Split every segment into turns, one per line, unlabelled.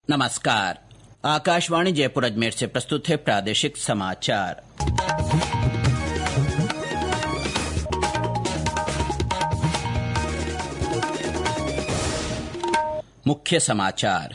नमस्कार। आकाशवाणी जयपुर अजमेर से प्रस्तुत है प्रादेशिक समाचार। मुख्य समाचार।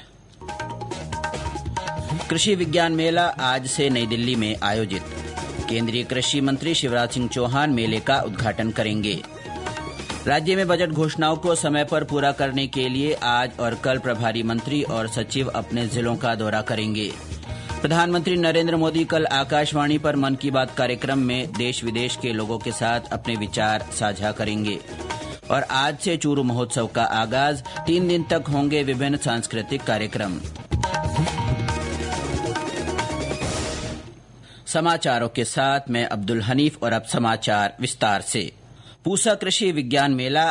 कृषि विज्ञान मेला आज से नई दिल्ली में आयोजित। केंद्रीय कृषि मंत्री शिवराज सिंह चौहान मेले का उद्घाटन करेंगे। राज्य में बजट घोषणाओं को समय पर पूरा करने के लिए आज और कल प्रभारी मंत्री और सचिव अपने जिलों का दौरा करेंगे। प्रधानमंत्री नरेंद्र मोदी कल आकाशवाणी पर मन की बात कार्यक्रम में देश विदेश के लोगों के साथ अपने विचार साझा करेंगे। और आज से चूरू महोत्सव का आगाज, 3 दिन तक होंगे विभिन्न सांस्कृतिक कार्यक्रम। समाचारों के साथ मैं अब्दुल हनीफ और अब समाचार विस्तार से। पूसा कृषि विज्ञान मेला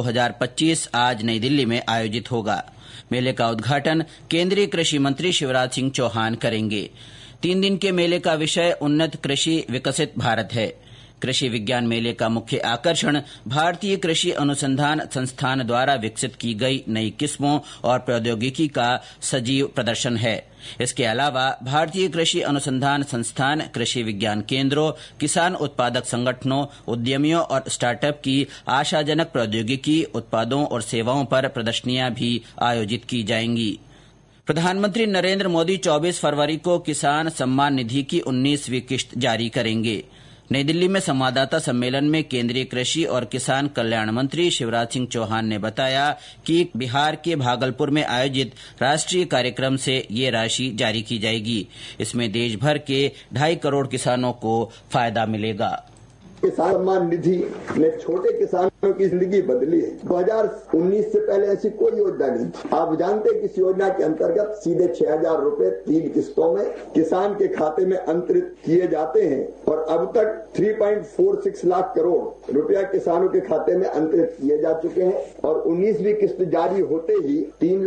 2025 आज नई दिल्ली में आयोजित होगा। मेले का उद्घाटन केंद्रीय कृषि मंत्री शिवराज सिंह चौहान करेंगे। 3 दिन के मेले का विषय उन्नत कृषि विकसित भारत है। कृषि विज्ञान मेले का मुख्य आकर्षण भारतीय कृषि अनुसंधान संस्थान द्वारा विकसित की गई नई किस्मों और प्रौद्योगिकी का सजीव प्रदर्शन है। इसके अलावा भारतीय कृषि अनुसंधान संस्थान, कृषि विज्ञान केंद्रों, किसान उत्पादक संगठनों, उद्यमियों और स्टार्टअप की आशाजनक प्रौद्योगिकी, उत्पादों और सेवाओं पर प्रदर्शनियां भी आयोजित की जाएंगी। प्रधानमंत्री नरेंद्र मोदी 24 फरवरी को किसान सम्मान निधि की 19वीं किश्त जारी करेंगे। नई दिल्ली में संवाददाता सम्मेलन में केंद्रीय कृषि और किसान कल्याण मंत्री शिवराज सिंह चौहान ने बताया कि बिहार के भागलपुर में आयोजित राष्ट्रीय कार्यक्रम से ये राशि जारी की जाएगी। इसमें देश भर के 2.5 करोड़ किसानों को फायदा मिलेगा।
किसान सम्मान निधि ने छोटे किसानों की जिंदगी बदली है। 2019 से पहले ऐसी कोई योजना नहीं थी। आप जानते हैं कि इस योजना के अंतर्गत सीधे 6,000 रूपये 3 किस्तों में किसान के खाते में अंतरित किए जाते हैं और अब तक 3.46 लाख करोड़ रुपया किसानों के खाते में अंतरित किए जा चुके हैं और 19वीं किस्त जारी होते ही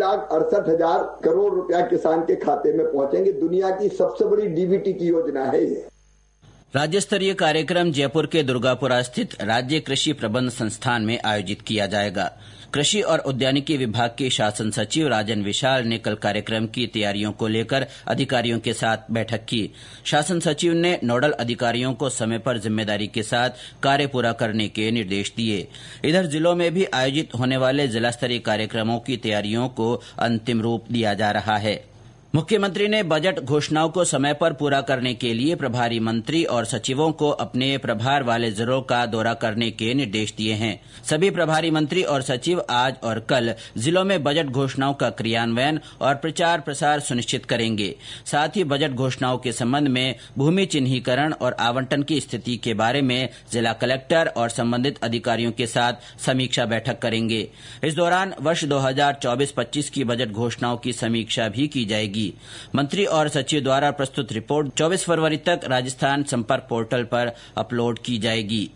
3,68,000 करोड़ रुपया किसान के खाते में पहुंचेंगे। दुनिया की सबसे बड़ी डीबीटी की योजना है ये।
राज्य स्तरीय कार्यक्रम जयपुर के दुर्गापुरा स्थित राज्य कृषि प्रबंध संस्थान में आयोजित किया जाएगा। कृषि और उद्यानिकी विभाग के शासन सचिव राजन विशाल ने कल कार्यक्रम की तैयारियों को लेकर अधिकारियों के साथ बैठक की। शासन सचिव ने नोडल अधिकारियों को समय पर जिम्मेदारी के साथ कार्य पूरा करने के निर्देश दिए। इधर जिलों में भी आयोजित होने वाले जिला स्तरीय कार्यक्रमों की तैयारियों को अंतिम रूप दिया जा रहा है। मुख्यमंत्री ने बजट घोषणाओं को समय पर पूरा करने के लिए प्रभारी मंत्री और सचिवों को अपने प्रभार वाले जिलों का दौरा करने के निर्देश दिए हैं। सभी प्रभारी मंत्री और सचिव आज और कल जिलों में बजट घोषणाओं का क्रियान्वयन और प्रचार प्रसार सुनिश्चित करेंगे। साथ ही बजट घोषणाओं के संबंध में भूमि चिन्हीकरण और आवंटन की स्थिति के बारे में जिला कलेक्टर और संबंधित अधिकारियों के साथ समीक्षा बैठक करेंगे। इस दौरान वर्ष 2024-25 की बजट घोषणाओं की समीक्षा भी की जाएगी। मंत्री और सचिव द्वारा प्रस्तुत रिपोर्ट 24 फरवरी तक राजस्थान संपर्क पोर्टल पर अपलोड की जाएगी।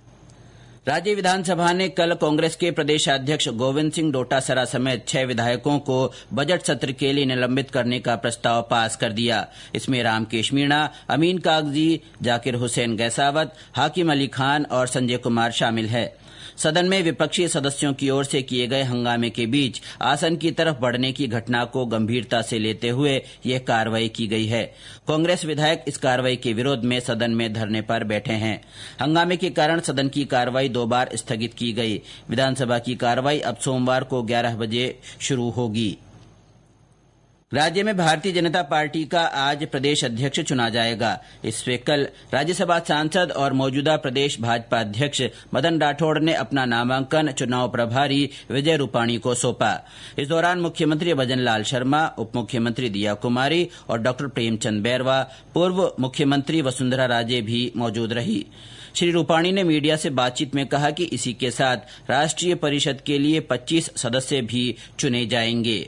राज्य विधानसभा ने कल कांग्रेस के प्रदेशाध्यक्ष गोविंद सिंह डोटासरा समेत 6 विधायकों को बजट सत्र के लिए निलंबित करने का प्रस्ताव पास कर दिया। इसमें रामकेश मीणा, अमीन कागजी, जाकिर हुसैन गैसावत, हाकिम अली खान और संजय कुमार शामिल है। सदन में विपक्षी सदस्यों की ओर से किए गए हंगामे के बीच आसन की तरफ बढ़ने की घटना को गंभीरता से लेते हुए यह कार्रवाई की गई है। कांग्रेस विधायक इस कार्रवाई के विरोध में सदन में धरने पर बैठे हैं। हंगामे के कारण सदन की कार्रवाई 2 बार स्थगित की गई। विधानसभा की कार्रवाई अब सोमवार को 11 बजे शुरू होगी। राज्य में भारतीय जनता पार्टी का आज प्रदेश अध्यक्ष चुना जाएगा। इससे कल राज्यसभा सांसद और मौजूदा प्रदेश भाजपा अध्यक्ष मदन राठौड़ ने अपना नामांकन चुनाव प्रभारी विजय रूपाणी को सौंपा। इस दौरान मुख्यमंत्री भजन लाल शर्मा, उप मुख्यमंत्री दिया कुमारी और डॉ प्रेमचंद बैरवा, पूर्व मुख्यमंत्री वसुंधरा राजे भी मौजूद रही। श्री रूपाणी ने मीडिया से बातचीत में कहा कि इसी के साथ राष्ट्रीय परिषद के लिए 25 सदस्य भी चुने जाएंगे।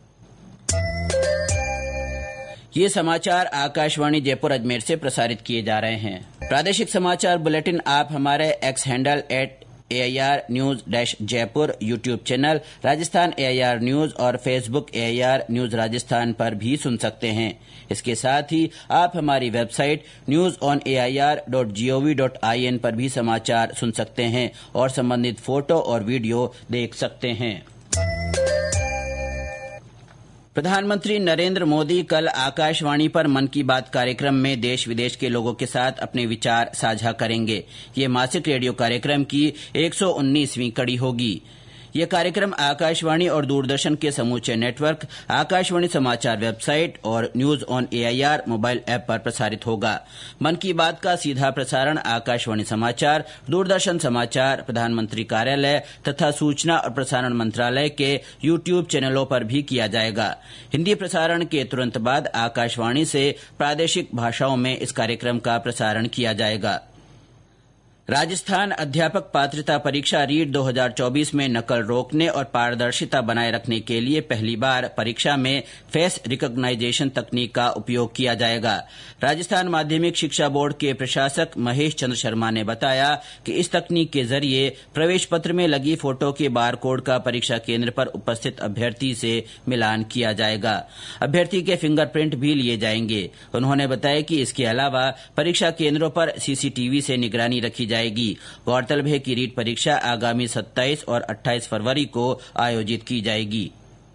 ये समाचार आकाशवाणी जयपुर अजमेर से प्रसारित किए जा रहे हैं। प्रादेशिक समाचार बुलेटिन आप हमारे X handle @AIR News Jaipur, YouTube channel Rajasthan AIR news और फेसबुक AIR न्यूज राजस्थान पर भी सुन सकते हैं। इसके साथ ही आप हमारी वेबसाइट newsonair.gov.in पर भी समाचार सुन सकते हैं और संबंधित फोटो और वीडियो देख सकते हैं। प्रधानमंत्री नरेंद्र मोदी कल आकाशवाणी पर मन की बात कार्यक्रम में देश विदेश के लोगों के साथ अपने विचार साझा करेंगे। ये मासिक रेडियो कार्यक्रम की 119वीं कड़ी होगी। यह कार्यक्रम आकाशवाणी और दूरदर्शन के समूचे नेटवर्क, आकाशवाणी समाचार वेबसाइट और news on AIR mobile app पर प्रसारित होगा। मन की बात का सीधा प्रसारण आकाशवाणी समाचार, दूरदर्शन समाचार, प्रधानमंत्री कार्यालय तथा सूचना और प्रसारण मंत्रालय के YouTube चैनलों पर भी किया जाएगा। हिंदी प्रसारण के तुरंत बाद आकाशवाणी से प्रादेशिक भाषाओं में इस कार्यक्रम का प्रसारण किया जाएगा। राजस्थान अध्यापक पात्रता परीक्षा रीट 2024 में नकल रोकने और पारदर्शिता बनाए रखने के लिए पहली बार परीक्षा में फेस रिकॉग्नाइजेशन तकनीक का उपयोग किया जाएगा। राजस्थान माध्यमिक शिक्षा बोर्ड के प्रशासक महेश चंद्र शर्मा ने बताया कि इस तकनीक के जरिए प्रवेश पत्र में लगी फोटो के बारकोड का परीक्षा केंद्र पर उपस्थित अभ्यर्थी से मिलान किया जाएगा। अभ्यर्थी के फिंगरप्रिंट भी लिए जाएंगे। उन्होंने बताया कि इसके अलावा परीक्षा केंद्रों पर CCTV से निगरानी रखी जाएगी। गौरतलब है कि रीट परीक्षा आगामी 27 और 28 फरवरी को आयोजित की जाएगी।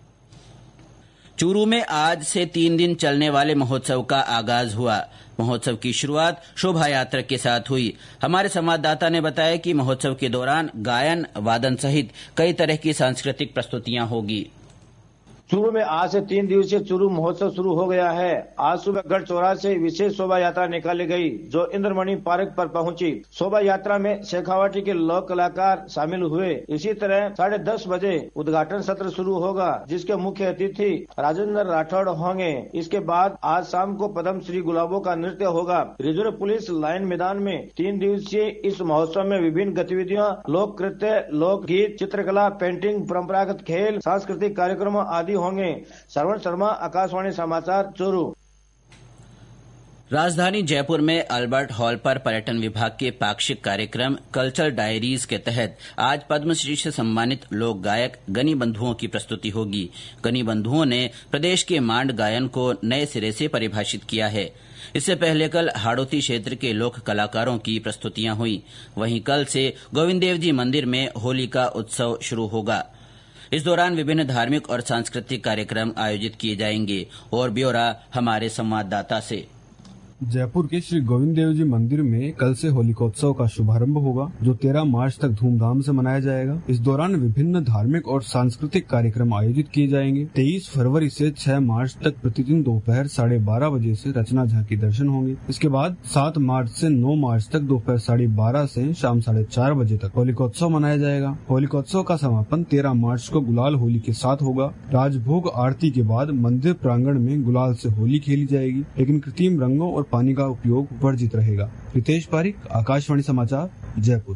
चूरू में आज से 3 दिन चलने वाले महोत्सव का आगाज हुआ। महोत्सव की शुरुआत शोभा यात्रा के साथ हुई। हमारे संवाददाता ने बताया कि महोत्सव के दौरान गायन, वादन सहित कई तरह की सांस्कृतिक प्रस्तुतियां होगी।
चूरू में आज से 3 दिवसीय चूरू महोत्सव शुरू हो गया है। आज सुबह गढ़ चौराहे से विशेष शोभा यात्रा निकाली गई, जो इंद्रमणि पार्क पर पहुंची। शोभा यात्रा में शेखावाटी के लोक कलाकार शामिल हुए। इसी तरह 10:30 बजे उद्घाटन सत्र शुरू होगा, जिसके मुख्य अतिथि राजेंद्र राठौड़ होंगे। इसके बाद आज शाम को पद्म श्री गुलाबों का नृत्य होगा। रिजर्व पुलिस लाइन मैदान में 3 दिवसीय इस महोत्सव में विभिन्न गतिविधियां, लोक नृत्य, लोक गीत, चित्रकला, पेंटिंग, परंपरागत खेल, सांस्कृतिक कार्यक्रम आदि होंगे। श्रवण शर्मा, आकाशवाणी समाचार, चूरू।
राजधानी जयपुर में अल्बर्ट हॉल पर पर्यटन विभाग के पाक्षिक कार्यक्रम कल्चर डायरीज के तहत आज पद्मश्री से सम्मानित लोक गायक गनी बंधुओं की प्रस्तुति होगी। गनी बंधुओं ने प्रदेश के मांड गायन को नए सिरे से परिभाषित किया है। इससे पहले कल हाड़ौती क्षेत्र के लोक कलाकारों की प्रस्तुतियां हुई। वहीं कल से गोविंद देव जी मंदिर में होली का उत्सव शुरू होगा। इस दौरान विभिन्न धार्मिक और सांस्कृतिक कार्यक्रम आयोजित किए जाएंगे। और ब्यौरा हमारे संवाददाता से।
जयपुर के श्री गोविंद देव जी मंदिर में कल से होलिकोत्सव का शुभारंभ होगा, जो 13 मार्च तक धूमधाम से मनाया जाएगा। इस दौरान विभिन्न धार्मिक और सांस्कृतिक कार्यक्रम आयोजित किए जाएंगे। 23 फरवरी से 6 मार्च तक प्रतिदिन दोपहर 12:30 बजे से रचना झांकी दर्शन होंगे। इसके बाद 7 मार्च से 9 मार्च तक दोपहर 12:30 से शाम 4:30 बजे तक होलिकोत्सव मनाया जाएगा। होलिकोत्सव का समापन 13 मार्च को गुलाल होली के साथ होगा। राजभोग आरती के बाद मंदिर प्रांगण में गुलाल से होली खेली जाएगी, लेकिन कृत्रिम रंगों और पानी का उपयोग वर्जित रहेगा। रितेश पारिक, आकाशवाणी समाचार, जयपुर।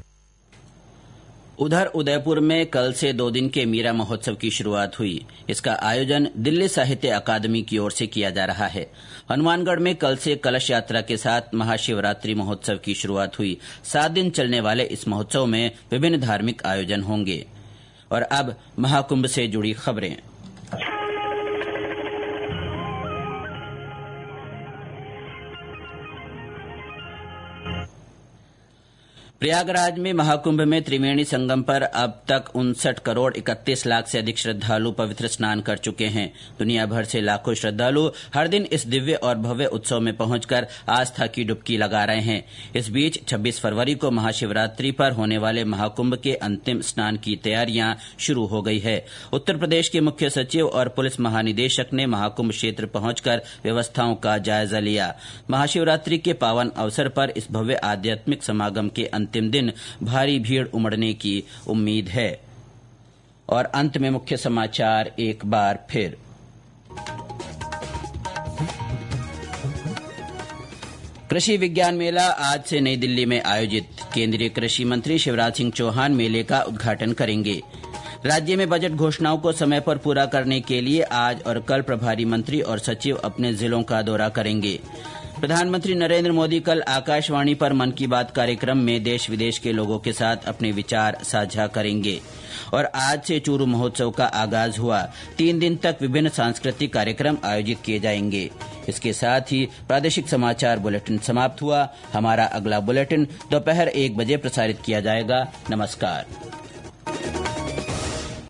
उधर उदयपुर में कल से 2 दिन के मीरा महोत्सव की शुरुआत हुई। इसका आयोजन दिल्ली साहित्य अकादमी की ओर से किया जा रहा है। हनुमानगढ़ में कल से कलश यात्रा के साथ महाशिवरात्रि महोत्सव की शुरुआत हुई। 7 दिन चलने वाले इस महोत्सव में विभिन्न धार्मिक आयोजन होंगे। और अब महाकुंभ से जुड़ी खबरें। प्रयागराज में महाकुंभ में त्रिवेणी संगम पर अब तक 59 करोड़ 31 लाख से अधिक श्रद्धालु पवित्र स्नान कर चुके हैं। दुनिया भर से लाखों श्रद्धालु हर दिन इस दिव्य और भव्य उत्सव में पहुंचकर आस्था की डुबकी लगा रहे हैं। इस बीच 26 फरवरी को महाशिवरात्रि पर होने वाले महाकुंभ के अंतिम स्नान की तैयारियां शुरू हो गई है। उत्तर प्रदेश के मुख्य सचिव और पुलिस महानिदेशक ने महाकुंभ क्षेत्र पहुंचकर व्यवस्थाओं का जायजा लिया। महाशिवरात्रि के पावन अवसर पर इस भव्य आध्यात्मिक समागम के अंतिम दिन भारी भीड़ उमड़ने की उम्मीद है। और अंत में मुख्य समाचार एक बार फिर। कृषि विज्ञान मेला आज से नई दिल्ली में आयोजित। केंद्रीय कृषि मंत्री शिवराज सिंह चौहान मेले का उद्घाटन करेंगे। राज्य में बजट घोषणाओं को समय पर पूरा करने के लिए आज और कल प्रभारी मंत्री और सचिव अपने जिलों का दौरा करेंगे। प्रधानमंत्री नरेंद्र मोदी कल आकाशवाणी पर मन की बात कार्यक्रम में देश विदेश के लोगों के साथ अपने विचार साझा करेंगे। और आज से चूरू महोत्सव का आगाज हुआ। 3 दिन तक विभिन्न सांस्कृतिक कार्यक्रम आयोजित किए जाएंगे। इसके साथ ही प्रादेशिक समाचार बुलेटिन समाप्त हुआ। हमारा अगला बुलेटिन दोपहर 1 बजे प्रसारित किया जाएगा। नमस्कार।